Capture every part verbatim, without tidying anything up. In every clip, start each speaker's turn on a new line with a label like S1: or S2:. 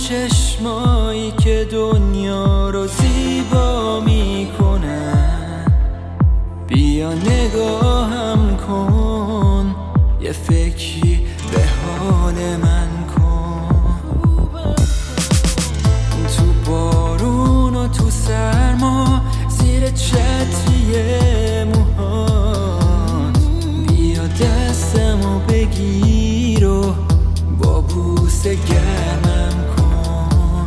S1: چشمایی که دنیا رو زیبا میکنن، بیا نگاهم کن، یه فکری به حال من کن. تو بارون و تو سرما زیر چتری موهات، بیا دستمو بگیر و با بوسه گرمم کن.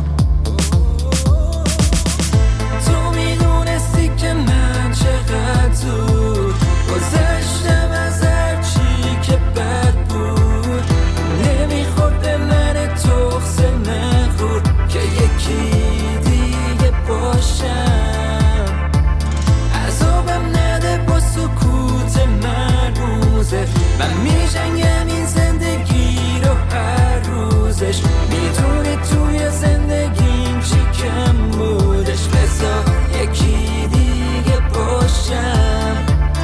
S1: تو میدونستی که من چقدر زود گذشتم از هر چی که بد بود، نمیخورد به من تخس مغرور که یکی دیگه باشم. عذابم نده با سکوت مرموزه، من میجنگم این زندگی رو هر روزش. میدونی توی زندگیم چی کم بودش، بذار یکی دیگه باشم.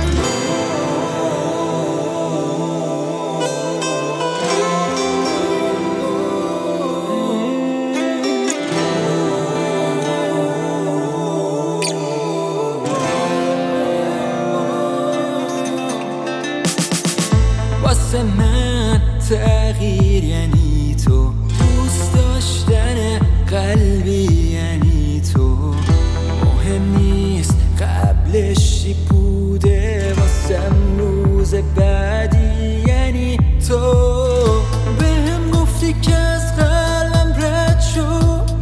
S1: واسه من تغییر یعنی تو، دوست داشتن قلبی یعنی تو. مهم نیست قبلش چی بوده، واسم روز بعدی یعنی تو. بهم گفتی که از قلبم رد شو،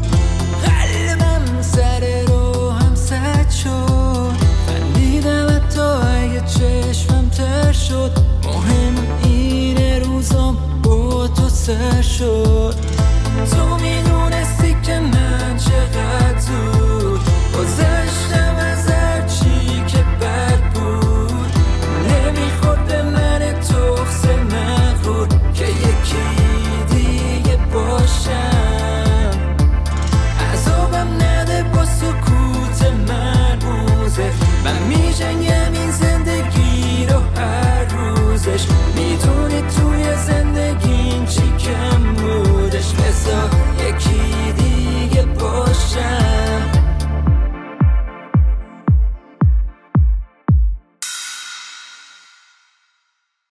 S1: قلبم سر رو هم سد شد. خندیدم حتی اگه چشمم تر شد، مهم اینه روزم با تو سر شد. تو میدونستی که من چقدر زود گذشتم از هر چی که بد بود، نمیخورد به من تخس مغرور که یکی دیگه باشم. عذابم نده با سکوت مرموزه، من میجنگم این زندگی رو هر روزش. میدونی توی زندگیم چی کم بودش، بذار یکی دیگه